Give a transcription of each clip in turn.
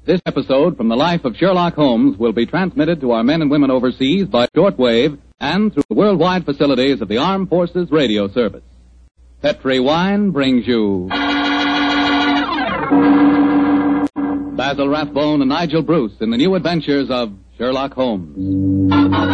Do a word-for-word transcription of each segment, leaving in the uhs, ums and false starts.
This episode from the life of Sherlock Holmes will be transmitted to our men and women overseas by shortwave and through the worldwide facilities of the Armed Forces Radio Service. Petri Wine brings you Basil Rathbone and Nigel Bruce in the new adventures of Sherlock Holmes.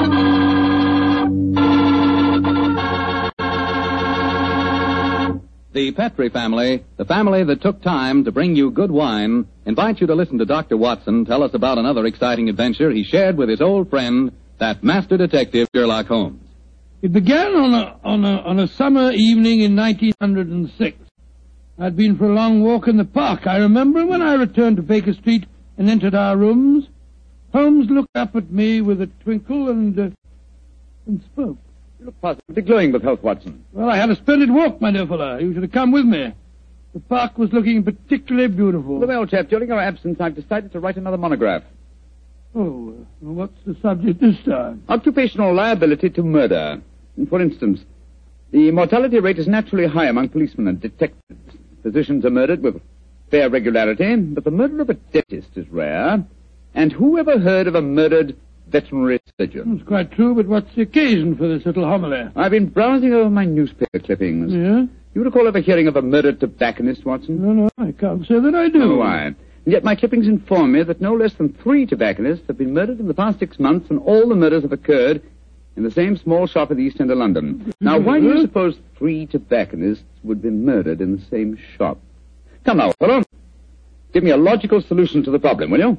The Petri family, the family that took time to bring you good wine, invites you to listen to Doctor Watson tell us about another exciting adventure he shared with his old friend, that master detective Sherlock Holmes. It began on a, on a, on a summer evening in nineteen oh six. I'd been for a long walk in the park, I remember, when I returned to Baker Street and entered our rooms. Holmes looked up at me with a twinkle and, uh, and spoke. You look positively glowing with health, Watson. Well, I had a splendid walk, my dear fellow. You should have come with me. The park was looking particularly beautiful. Well, old chap, during your absence, I've decided to write another monograph. Oh, uh, what's the subject this time? Occupational liability to murder. For instance, the mortality rate is naturally high among policemen and detectives. Physicians are murdered with fair regularity, but the murder of a dentist is rare. And who ever heard of a murdered veterinary surgeon? That's quite true, but what's the occasion for this little homily? I've been browsing over my newspaper clippings. Yeah? You recall ever hearing of a murdered tobacconist, Watson? No, no, I can't say that I do. Oh, why? And yet my clippings inform me that no less than three tobacconists have been murdered in the past six months, and all the murders have occurred in the same small shop at the East End of London. Now, why do you suppose three tobacconists would be murdered in the same shop? Come now, fellow. Give me a logical solution to the problem, will you?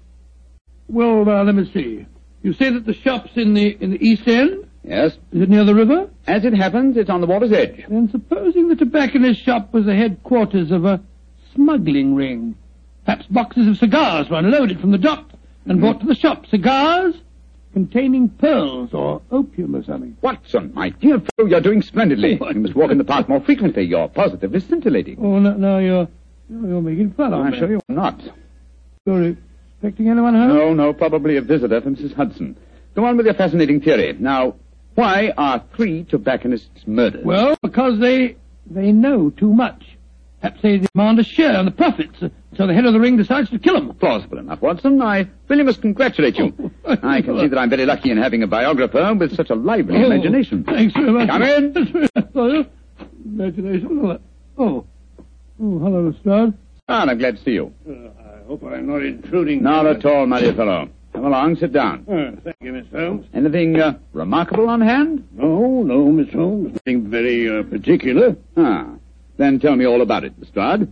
Well, uh, let me see. You say that the shop's in the in the East End? Yes. Is it near the river? As it happens, it's on the water's edge. Then supposing the tobacconist's shop was the headquarters of a smuggling ring. Perhaps boxes of cigars were unloaded from the dock and brought to the shop. Cigars containing pearls or opium or something. Watson, my dear fellow, you're doing splendidly. You must walk in the park more frequently. You're positively scintillating. Oh, no, no, you're, you're making fun of I'm me. sure you're not. You're expecting anyone home? No, no, probably a visitor from Missus Hudson. Go on with your fascinating theory. Now, why are three tobacconists murdered? Well, because they they know too much. Perhaps they demand a share in the profits, uh, so the head of the ring decides to kill them. Plausible enough, Watson. I really must congratulate you. I can see that I'm very lucky in having a biographer with such a lively Oh, imagination. Thanks very much. Come in. Sorry. Imagination. Oh. Oh, hello, Lestrade. Ah, I'm glad to see you. Uh, I hope I'm not intruding. Not at all, my dear fellow. Come along, sit down. Oh, thank you, Mister Holmes. Anything uh, remarkable on hand? No, no, Mister Holmes. Nothing very uh, particular. Ah, then tell me all about it, Lestrade.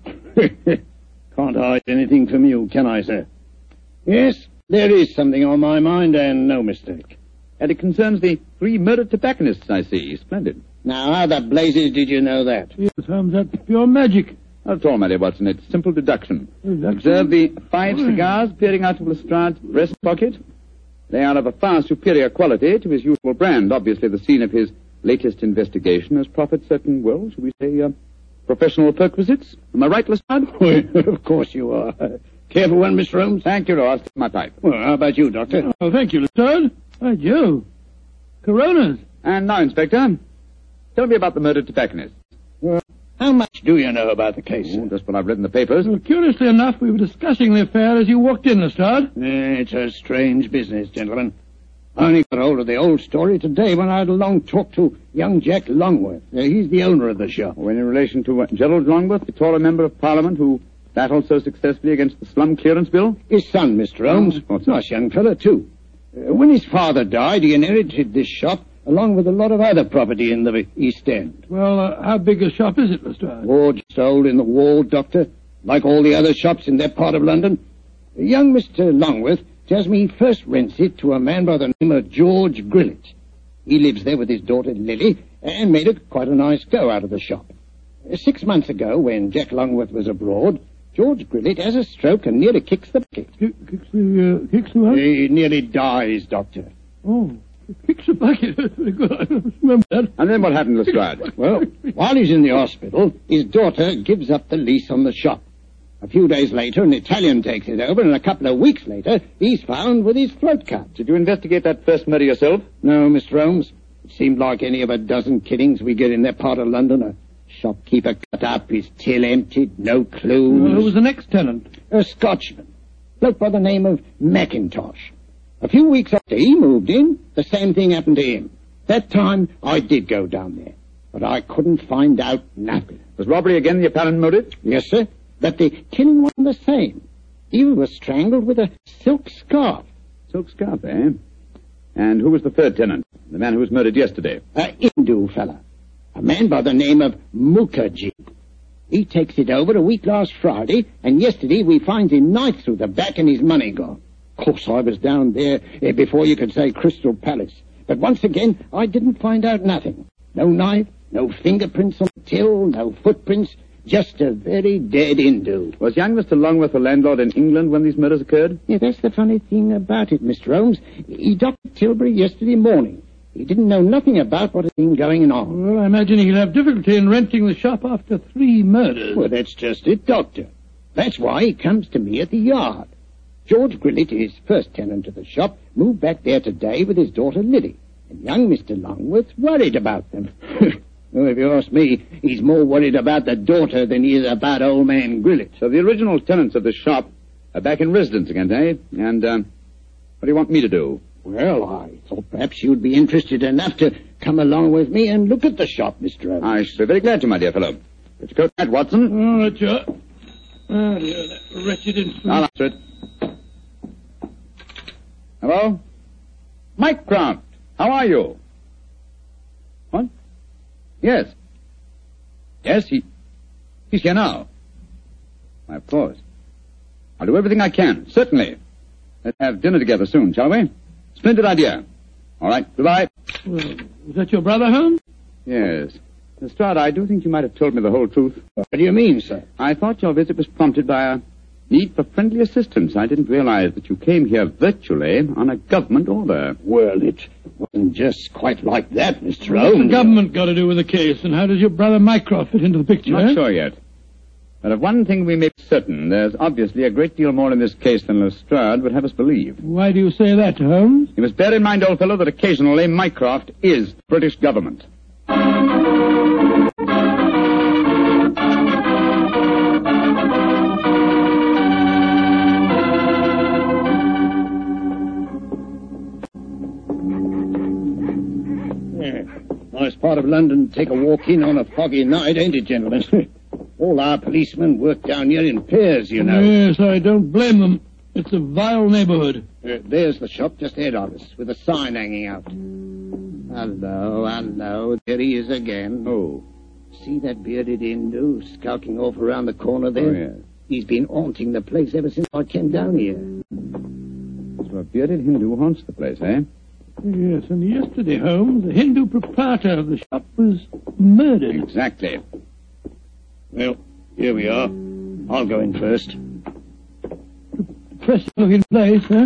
Can't hide anything from you, can I, sir? Yes, there is something on my mind, and no mistake. And it concerns the three murdered tobacconists, I see. Splendid. Now, how the blazes did you know that? Yes, Holmes, that's pure magic. Not at all, my dear Watson. It's simple deduction. Deduction? Observe the five cigars peering out of Lestrade's breast pocket. They are of a far superior quality to his usual brand. Obviously, the scene of his latest investigation has proffered certain, well, shall we say, uh, professional perquisites. Am I right, Lestrade? Of course you are. Careful one, Mister Holmes. Thank you, I'll stick my pipe. Well, how about you, Doctor? Oh, thank you, Lestrade. By Jove. Coronas. And now, Inspector, tell me about the murdered tobacconist. Well, how much do you know about the case? Oh, just what I've read in the papers. Well, curiously enough, we were discussing the affair as you walked in, Lestrade. It's a strange business, gentlemen. I only got hold of the old story today when I had a long talk to young Jack Longworth. Uh, he's the owner of the shop. Oh, in relation to uh, Gerald Longworth, the taller member of Parliament who battled so successfully against the slum clearance bill? His son, Mister Holmes. Oh, nice young fellow, too. Uh, when his father died, he inherited this shop along with a lot of other property in the East End. Well, uh, how big a shop is it, Lestrade? Oh, just a hole in the wall, Doctor, like all the other shops in that part of London. Young Mister Longworth tells me he first rents it to a man by the name of George Grillet. He lives there with his daughter Lily and made it quite a nice go out of the shop. Uh, six months ago, when Jack Longworth was abroad, George Grillet has a stroke and nearly kicks the bucket. Kicks the, uh, kicks the what? He nearly dies, Doctor. Oh. Kicks a bucket. Very good. I remember that. And then what happened, Lestrade? Well, while he's in the hospital, his daughter gives up the lease on the shop. A few days later, an Italian takes it over, and a couple of weeks later, he's found with his throat cut. Did you investigate that first murder yourself? No, Mister Holmes. It seemed like any of a dozen killings we get in that part of London. A shopkeeper cut up, his till emptied, no clues. Well, who was the next tenant? A Scotchman. bloke by the name of McIntosh. A few weeks after he moved in, the same thing happened to him. That time, I did go down there, but I couldn't find out nothing. Was robbery again the apparent motive? Yes, sir, but the killing wasn't the same. He was strangled with a silk scarf. Silk scarf, eh? And who was the third tenant? The man who was murdered yesterday? A Hindu fella. A man by the name of Mukherjee. He takes it over a week last Friday, and yesterday we finds him knife through the back and his money gone. Of course, I was down there eh, before you could say Crystal Palace. But once again, I didn't find out nothing. No knife, no fingerprints on the till, no footprints, just a very dead Hindu. Was young Mister Longworth the landlord in England when these murders occurred? Yeah, that's the funny thing about it, Mister Holmes. He docked at Tilbury yesterday morning. He didn't know nothing about what had been going on. Well, I imagine he'll have difficulty in renting the shop after three murders. Well, that's just it, Doctor. That's why he comes to me at the yard. George Grillett, his first tenant of the shop, moved back there today with his daughter Lily. And young Mister Longworth's worried about them. Well, if you ask me, he's more worried about the daughter than he is about old man Grillett. So the original tenants of the shop are back in residence again, eh? And, um, what do you want me to do? Well, I thought perhaps you'd be interested enough to come along with me and look at the shop, Mister Holmes. I should be very glad to, my dear fellow. Get your coat hat, Watson. Oh, that's your... Oh, dear, that wretched instrument. I'll answer it. Hello? Mycroft, how are you? What? Yes. Yes, he... He's here now. Why, of course. I'll do everything I can, certainly. Let's have dinner together soon, shall we? Splendid idea. All right, goodbye. Well, is that your brother, Holmes? Yes. Lestrade, I do think you might have told me the whole truth. What do you mean, sir? I thought your visit was prompted by a need for friendly assistance. I didn't realize that you came here virtually on a government order. Well, it wasn't just quite like that, Mister What's Holmes. the government got to do with the case, and how does your brother Mycroft fit into the picture? Not eh? sure yet. But of one thing we may be certain, there's obviously a great deal more in this case than Lestrade would have us believe. Why do you say that, Holmes? You must bear in mind, old fellow, that occasionally Mycroft is the British government. Yeah. Nice part of London to take a walk in on a foggy night, ain't it, gentlemen? All our policemen work down here in pairs, you know. Yes, I don't blame them. It's a vile neighborhood. Uh, there's the shop just ahead of us, with a sign hanging out. Hello, hello. There he is again. Oh. See that bearded Hindu skulking off around the corner there? Oh, yes. He's been haunting the place ever since I came down here. So a bearded Hindu haunts the place, eh? Yes, and yesterday, Holmes, the Hindu proprietor of the shop was murdered. Exactly. Well, here we are. I'll go in first. Press looking place, huh?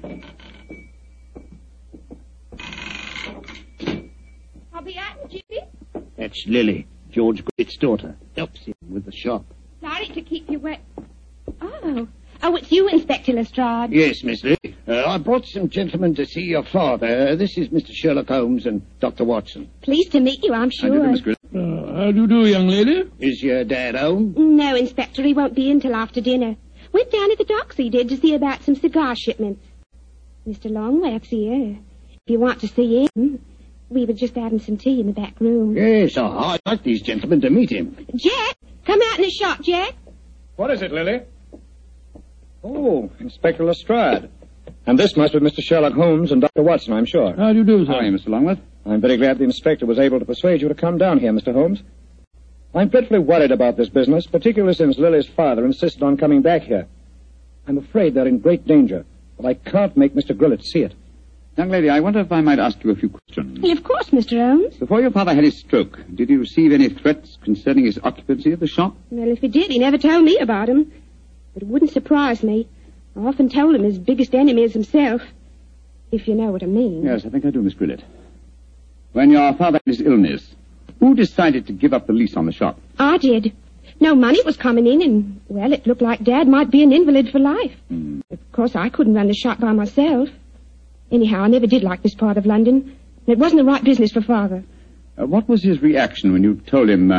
I'll be out in Jiffy. That's Lily, George Grillett's daughter. Helps him with the shop. Sorry to keep you wet. Oh. Oh, it's you, Inspector Lestrade. Yes, Miss Lily. Uh, I brought some gentlemen to see your father. Uh, this is Mister Sherlock Holmes and Doctor Watson. Pleased to meet you, I'm How do you do, sure. Miss Grillett? Uh, how do you do, young lady? Is your dad home? No, Inspector, he won't be in till after dinner. Went down at the docks, he did, to see about some cigar shipments. Mister Longworth's here. If you want to see him, we were just having some tea in the back room. Yes, oh, I'd like these gentlemen to meet him. Jack, come out in the shop, Jack. What is it, Lily? Oh, Inspector Lestrade. And this must be Mister Sherlock Holmes and Doctor Watson, I'm sure. How do you do, sir? How are you, Mister Longworth? I'm very glad the inspector was able to persuade you to come down here, Mister Holmes. I'm dreadfully worried about this business, particularly since Lily's father insisted on coming back here. I'm afraid they're in great danger, but I can't make Mister Grillett see it. Young lady, I wonder if I might ask you a few questions. Well, of course, Mister Holmes. Before your father had his stroke, did he receive any threats concerning his occupancy of the shop? Well, if he did, he never told me about him. But it wouldn't surprise me. I often told him his biggest enemy is himself. If you know what I mean. Yes, I think I do, Miss Grillett. When your father had his illness, who decided to give up the lease on the shop? I did. No money was coming in, and, well, it looked like Dad might be an invalid for life. Mm. Of course, I couldn't run the shop by myself. Anyhow, I never did like this part of London. And it wasn't the right business for Father. Uh, what was his reaction when you told him uh,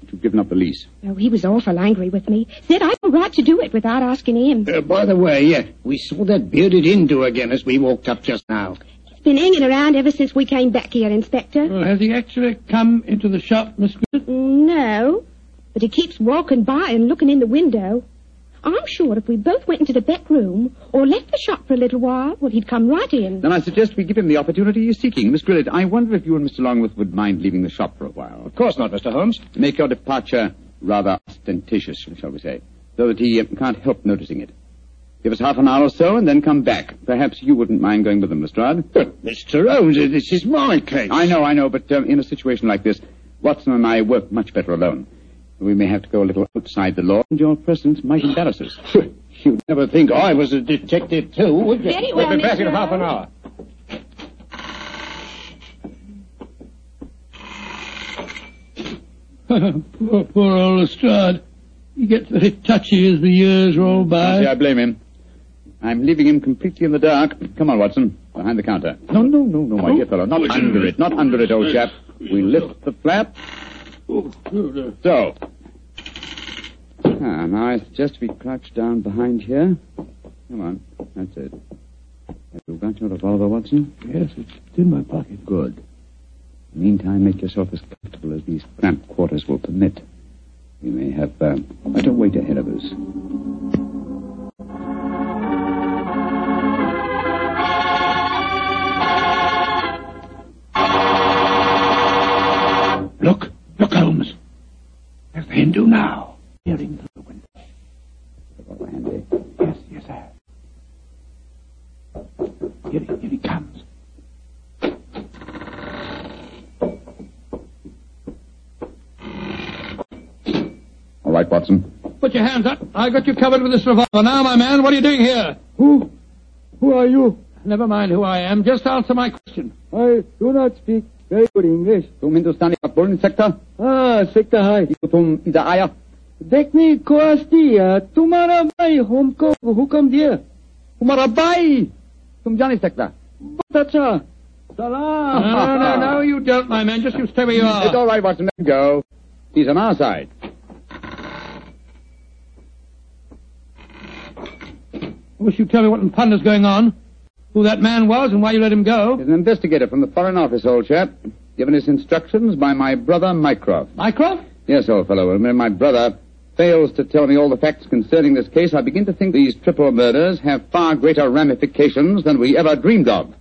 you've given up the lease. Oh, he was awful angry with me. Said I had no right to do it without asking him. Uh, by the way, uh, we saw that bearded Hindu again as we walked up just now. He's been hanging around ever since we came back here, Inspector. Well, has he actually come into the shop, Miss Griffith? No, but he keeps walking by and looking in the window. I'm sure if we both went into the back room or left the shop for a little while, well, he'd come right in. Then I suggest we give him the opportunity he's seeking. Miss Grillet, I wonder if you and Mister Longworth would mind leaving the shop for a while. Of course not, Mister Holmes. Make your departure rather ostentatious, shall we say, so that he uh, can't help noticing it. Give us half an hour or so and then come back. Perhaps you wouldn't mind going with them, Lestrade. But, Mister Holmes, this is my case. I know, I know, but um, in a situation like this, Watson and I work much better alone. We may have to go a little outside the law, and your presence might embarrass us. You'd never think I was a detective, too, would you? Very well, We'll be back Mister in half an Holmes. hour. poor, poor old Lestrade. He gets very touchy as the years roll by. Yeah, I blame him. I'm leaving him completely in the dark. Come on, Watson, behind the counter. No, no, no, no, my dear fellow, not under it, not under it, old chap. We lift the flap. Oh, good. So. Ah, now I suggest we crouch down behind here. Come on, that's it. Have you got your revolver, Watson? Yes, it's in my pocket. Good. Meantime, make yourself as comfortable as these cramped quarters will permit. We may have uh, quite a wait ahead of us. Look, look, Holmes. There's the Hindu now. Peering through the window. Revolver handy. Yes, yes, sir. Here, he- here he comes. All right, Watson. Put your hands up. I got you covered with this revolver. Now, my man, what are you doing here? Who? Who are you? Never mind who I am. Just answer my question. I do not speak very good English. तुम हिंदुस्तानी मकबूल inspector Ah, Sekta Hai. तुम इधर आया देखनी कोस्ती तुम्हारा भाई हमको हुक्म दिया. तुम्हारा भाई तुम जा नहीं सकता. बहुत अच्छा. No, no, no, no, you don't, my man. Just you stay where you It's are. all right, Watson. Let him go. He's on our side. I wish you'd tell me what in thunder's going on. Who that man was and why you let him go. He's an investigator from the Foreign Office, old chap. Given his instructions by my brother, Mycroft. Mycroft? Yes, old fellow. When my brother fails to tell me all the facts concerning this case, I begin to think these triple murders have far greater ramifications than we ever dreamed of.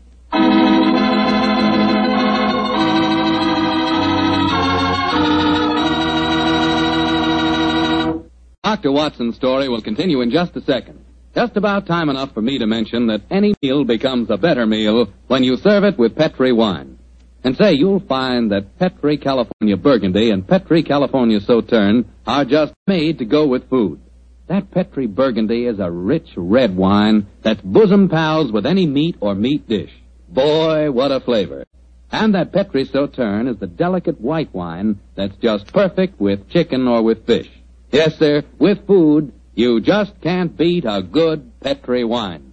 Doctor Watson's story will continue in just a second. Just about time enough for me to mention that any meal becomes a better meal when you serve it with Petri wine. And say, you'll find that Petri California Burgundy and Petri California Sauterne are just made to go with food. That Petri Burgundy is a rich red wine that's bosom pals with any meat or meat dish. Boy, what a flavor. And that Petri Sauterne is the delicate white wine that's just perfect with chicken or with fish. Yes, sir, with food, you just can't beat a good Petri wine.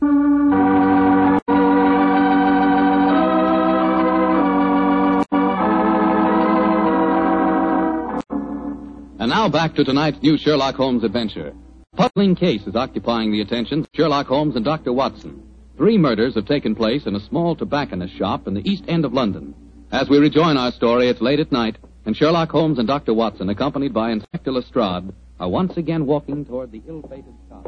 And now back to tonight's new Sherlock Holmes adventure. A puzzling case is occupying the attention of Sherlock Holmes and Doctor Watson. Three murders have taken place in a small tobacconist shop in the East End of London. As we rejoin our story, it's late at night, and Sherlock Holmes and Doctor Watson, accompanied by Inspector Lestrade, are once again walking toward the ill-fated shop.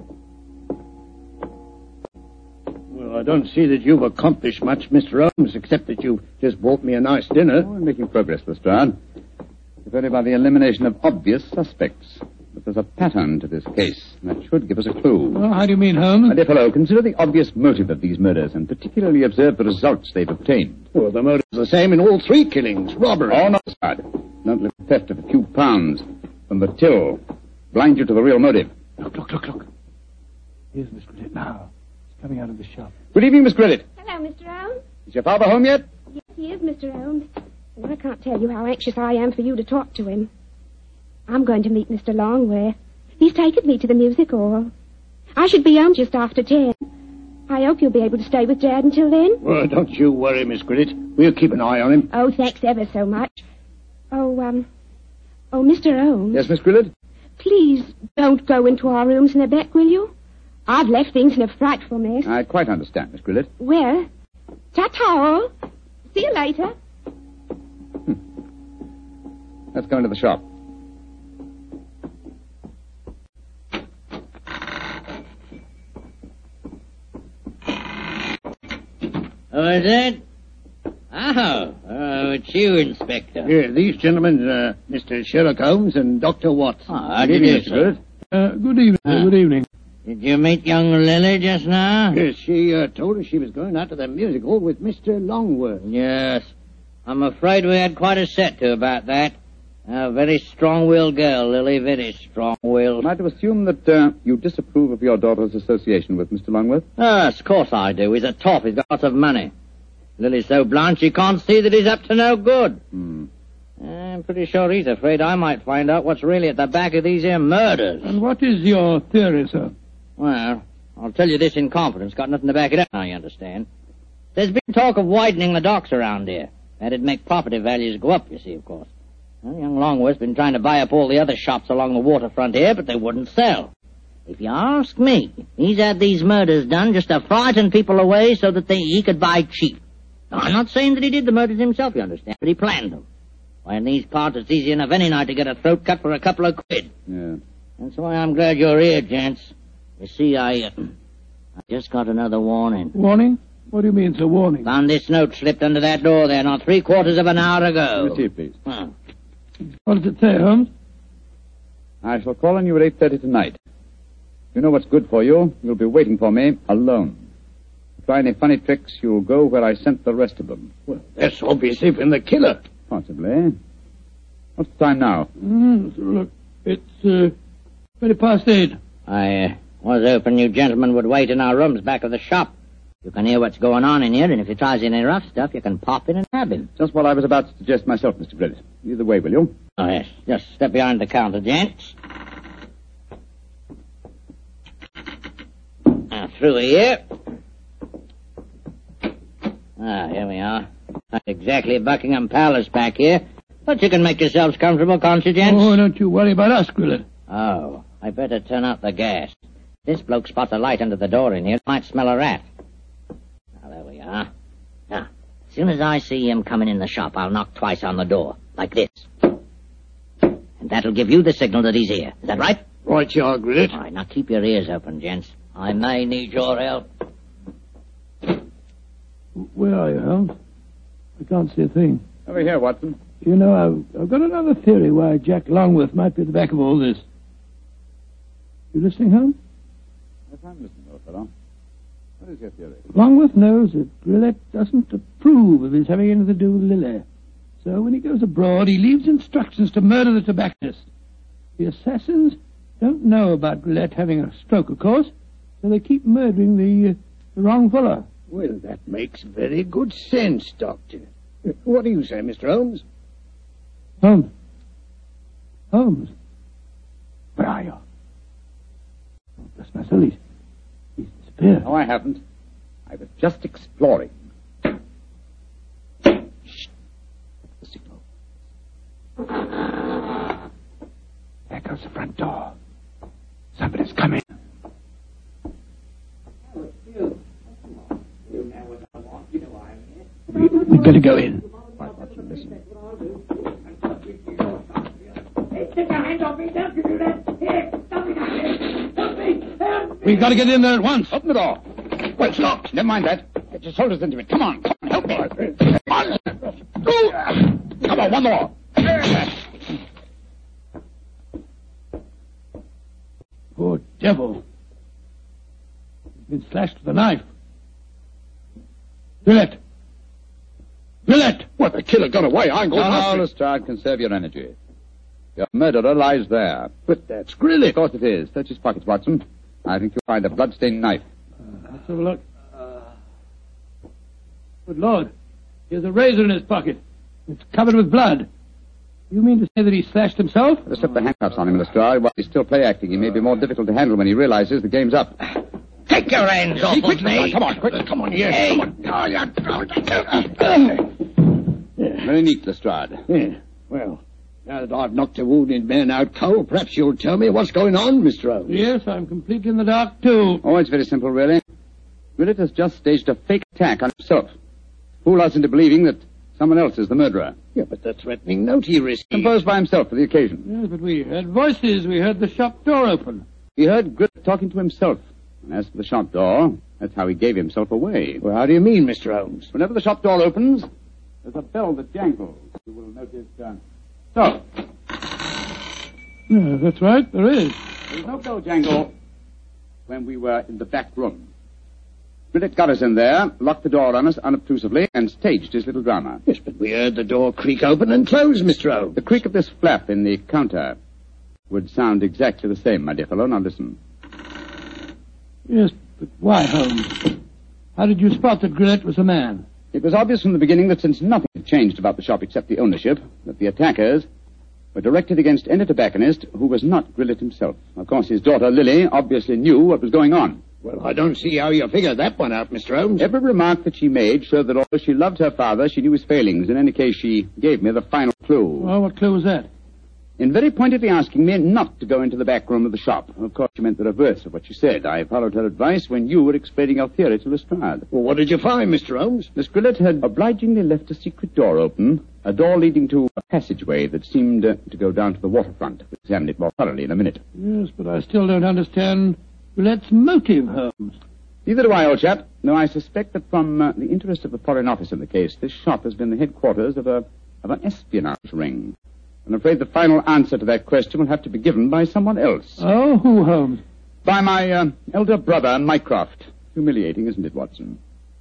Well, I don't see that you've accomplished much, Mister Holmes, except that you've just bought me a nice dinner. Oh, we're making progress, Lestrade. If only by the elimination of obvious suspects. But there's a pattern to this case, and that should give us a clue. Well, how do you mean, Holmes? My dear fellow, consider the obvious motive of these murders, and particularly observe the results they've obtained. Well, the motive's the same in all three killings. Robbery. Oh, no, Lestrade. Not let the theft of a few pounds from the till blind you to the real motive. Look, look, look, look. Here's Miss Grillet now. He's coming out of the shop. Good evening, Miss Grillet. Hello, Mister Holmes. Is your father home yet? Yes, he is, Mister Holmes. And I can't tell you how anxious I am for you to talk to him. I'm going to meet Mister Longworth. He's taken me to the music hall. I should be home just after ten. I hope you'll be able to stay with Dad until then. Well, don't you worry, Miss Grillet. We'll keep an eye on him. Oh, thanks ever so much. Oh, um, Oh, Mister Holmes. Yes, Miss Grillett? Please don't go into our rooms in the back, will you? I've left things in a frightful mess. I quite understand, Miss Grillett. Well, ta-ta all. See you later. Hmm. Let's go into the shop. Who is it? Oh, oh, it's you, Inspector. Yeah, these gentlemen, uh, Mister Sherlock Holmes and Doctor Watson. Oh, how do you do, sir? Uh, good evening, Ah. good evening. Did you meet young Lily just now? Yes, she uh, told us she was going out to the music hall with Mister Longworth. Yes. I'm afraid we had quite a set to about that. A very strong-willed girl, Lily, very strong-willed. Am I to assume that uh, you disapprove of your daughter's association with Mister Longworth? Yes, of course I do. He's a toff. He's got lots of money. Lily's so blind she can't see that he's up to no good. Hmm. I'm pretty sure he's afraid I might find out what's really at the back of these here murders. And what is your theory, sir? Well, I'll tell you this in confidence. Got nothing to back it up now, you understand. There's been talk of widening the docks around here. That'd make property values go up, you see, of course. Well, young Longworth's been trying to buy up all the other shops along the waterfront here, but they wouldn't sell. If you ask me, he's had these murders done just to frighten people away so that they, he could buy cheap. Now, I'm not saying that he did the murders himself, you understand, but he planned them. Why, in these parts, it's easy enough any night to get a throat cut for a couple of quid. Yeah. That's why I'm glad you're here, gents. You see, I, uh, I just got another warning. Warning? What do you mean, sir, warning? Found this note slipped under that door there not three quarters of an hour ago. Receive, please. Huh. What does it say, Holmes? I shall call on you at eight thirty tonight. You know what's good for you. You'll be waiting for me alone. Try any funny tricks, you'll go where I sent the rest of them. Well, that's obviously from the killer. Possibly. What's the time now? Mm, so look, it's uh, twenty past eight. I uh, was hoping you gentlemen would wait in our rooms back of the shop. You can hear what's going on in here, and if he tries any rough stuff, you can pop in and nab him. Just what I was about to suggest myself, Mister Grillett. Either way, will you? Oh, yes. Just step behind the counter, gents. Now, through here. Ah, here we are. Not exactly Buckingham Palace back here, but you can make yourselves comfortable, can't you, gents? Oh, don't you worry about us, Grillett. Oh, I better turn out the gas. This bloke spots a light under the door in here. Might smell a rat. Now, there we are. Now, as soon as I see him coming in the shop, I'll knock twice on the door, like this. And that'll give you the signal that he's here. Is that right? Right, you are, Grillett. All right, now keep your ears open, gents. I may need your help. Where are you, Holmes? I can't see a thing. Over here, Watson. You know, I've, I've got another theory why Jack Longworth might be at the back of all this. You listening, Holmes? Yes, I'm listening, old fellow. What is your theory? Longworth knows that Grillett doesn't approve of his having anything to do with Lily. So when he goes abroad, he leaves instructions to murder the tobacconist. The assassins don't know about Grillett having a stroke, of course, so they keep murdering the, uh, the wrong fellow. Well, that makes very good sense, Doctor. What do you say, Mister Holmes? Holmes. Holmes. Where are you? Oh, bless my soul, he's, he's disappeared. No, I haven't. I was just exploring. Shh. The signal. There goes the front door. Somebody's coming. We, we'd better go in. Right, Watson, listen. We've got to get in there at once. Open the door. Well, it's locked. Never mind that. Get your shoulders into it. Come on. Come on. Help me. Come on. Go. Come on, one more. Poor devil. He's been slashed with a knife. Grillett. Grillett! What, the killer got away? I ain't going No, after no, him. Lestrade, conserve your energy. Your murderer lies there. But that's Grillett. Of course it is. Search his pockets, Watson. I think you'll find a blood-stained knife. Uh, let's have a look. Uh, good Lord. Here's a razor in his pocket. It's covered with blood. You mean to say that he slashed himself? Better slip the handcuffs on him, Lestrade. While he's still play-acting, he may be more difficult to handle when he realizes the game's up. Take your hands off of me. Come on, quick. Come on, yes. Hey. Come on. Oh, yeah. Very neat, Lestrade. Yeah, well, Now that I've knocked the wounded man out cold, perhaps you'll tell me what's going on, Mister Holmes. Yes, I'm completely in the dark, too. Oh, it's very simple, really. Willett has just staged a fake attack on himself. Fool us into believing that someone else is the murderer. Yeah, but the threatening note he received... Composed by himself for the occasion. Yes, but we heard voices. We heard the shop door open. He heard Grillett talking to himself. And as for the shop door, that's how he gave himself away. Well, how do you mean, Mister Holmes? Whenever the shop door opens, there's a bell that jangles. You will notice... Uh... So. Yeah, that's right, there is. There was no bell jangle when we were in the back room. Grillett got us in there, locked the door on us unobtrusively, and staged his little drama. Yes, but we heard the door creak open and close, Mister Holmes. The creak of this flap in the counter would sound exactly the same, my dear fellow. Now listen. Yes, but why, Holmes? How did you spot that Grillett was a man? It was obvious from the beginning that since nothing had changed about the shop except the ownership, that the attackers were directed against any tobacconist who was not Grillett himself. Of course, his daughter, Lily, obviously knew what was going on. Well, I don't see how you figured that one out, Mister Holmes. Every remark that she made showed that although she loved her father, she knew his failings. In any case, she gave me the final clue. Oh, what clue was that? In very pointedly asking me not to go into the back room of the shop. Of course, she meant the reverse of what she said. I followed her advice when you were explaining your theory to Lestrade. Well, what did you find, Mister Holmes? Miss Grillett had obligingly left a secret door open, a door leading to a passageway that seemed uh, to go down to the waterfront. We'll examine it more thoroughly in a minute. Yes, but I still don't understand Grillett's motive, Holmes. Neither do I, old chap. No, I suspect that from uh, the interest of the Foreign Office in the case, this shop has been the headquarters of a of an espionage ring. I'm afraid the final answer to that question will have to be given by someone else. Oh, who, Holmes? By my uh, elder brother, Mycroft. Humiliating, isn't it, Watson?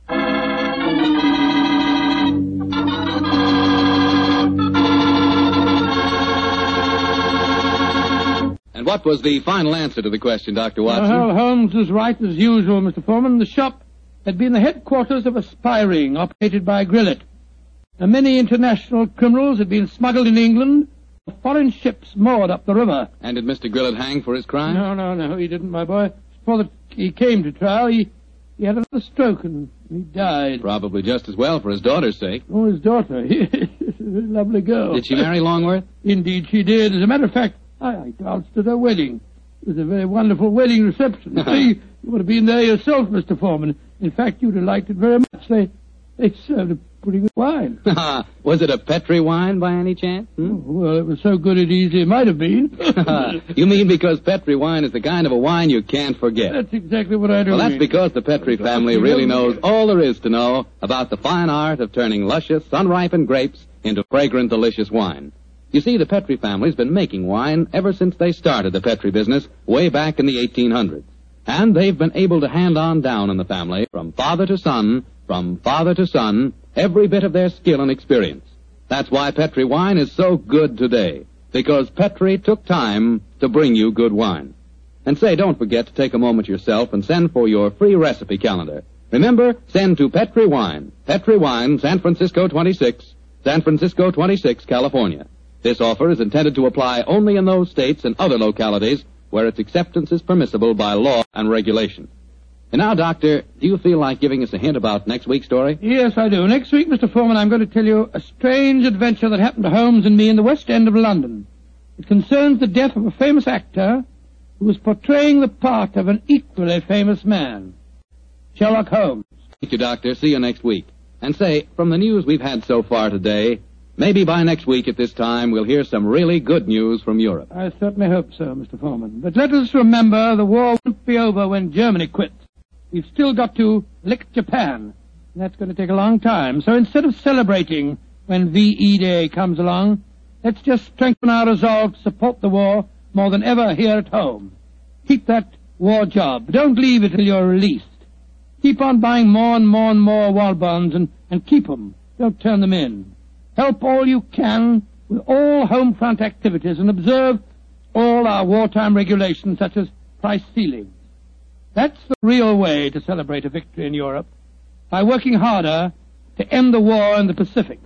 And what was the final answer to the question, Doctor Watson? Well, Holmes was right as usual, Mister Foreman. The shop had been the headquarters of a spy ring operated by Grillett. Now, many international criminals had been smuggled in England, foreign ships moored up the river. And did Mister Grillett hang for his crime? No, no, no, he didn't, my boy. Before the, he came to trial, he, he had another stroke and he died. Probably just as well for his daughter's sake. Oh, his daughter. A lovely girl. Did she marry Longworth? Indeed she did. As a matter of fact, I, I danced at her wedding. It was a very wonderful wedding reception. See, you would have been there yourself, Mister Foreman. In fact, you'd have liked it very much. They, they served a pretty good wine. Was it a Petri wine by any chance? Hmm? Oh, well, it was so good it easily might have been. You mean because Petri wine is the kind of a wine you can't forget? That's exactly what I do. Well, that's mean. because the Petri family really knows all there is to know about the fine art of turning luscious, sun-ripened grapes into fragrant, delicious wine. You see, the Petri family's been making wine ever since they started the Petri business way back in the eighteen hundreds. And they've been able to hand on down in the family, from father to son, from father to son, every bit of their skill and experience. That's why Petri wine is so good today, because Petri took time to bring you good wine. And say, don't forget to take a moment yourself and send for your free recipe calendar. Remember, send to Petri Wine, Petri Wine, San Francisco twenty-six, San Francisco twenty-six, California. This offer is intended to apply only in those states and other localities where its acceptance is permissible by law and regulation. And now, Doctor, do you feel like giving us a hint about next week's story? Yes, I do. Next week, Mister Foreman, I'm going to tell you a strange adventure that happened to Holmes and me in the West End of London. It concerns the death of a famous actor who was portraying the part of an equally famous man, Sherlock Holmes. Thank you, Doctor. See you next week. And say, from the news we've had so far today, maybe by next week at this time we'll hear some really good news from Europe. I certainly hope so, Mister Foreman. But let us remember the war won't be over when Germany quits. We've still got to lick Japan. And that's going to take a long time. So instead of celebrating when V E Day comes along, let's just strengthen our resolve to support the war more than ever here at home. Keep that war job. Don't leave it till you're released. Keep on buying more and more and more war bonds and, and keep them. Don't turn them in. Help all you can with all home front activities and observe all our wartime regulations such as price ceilings. That's the real way to celebrate a victory in Europe, by working harder to end the war in the Pacific.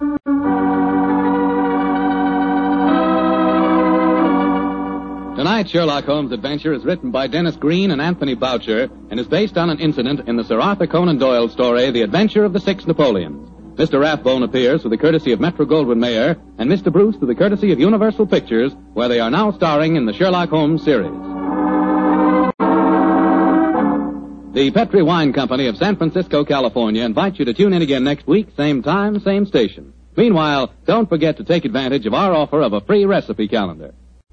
Tonight's Sherlock Holmes adventure is written by Dennis Green and Anthony Boucher and is based on an incident in the Sir Arthur Conan Doyle story, The Adventure of the Six Napoleons. Mister Rathbone appears through the courtesy of Metro-Goldwyn-Mayer, and Mister Bruce through the courtesy of Universal Pictures, where they are now starring in the Sherlock Holmes series. The Petri Wine Company of San Francisco, California invites you to tune in again next week, same time, same station. Meanwhile, don't forget to take advantage of our offer of a free recipe calendar.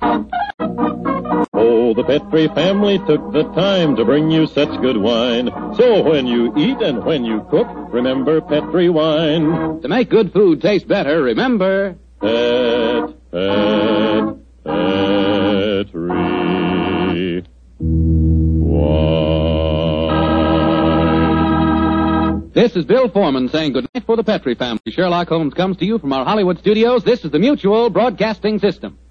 Oh, the Petri family took the time to bring you such good wine. So when you eat and when you cook, remember Petri wine. To make good food taste better, remember... Pet, Pet, Petri wine. This is Bill Foreman saying goodnight for the Petri family. Sherlock Holmes comes to you from our Hollywood studios. This is the Mutual Broadcasting System.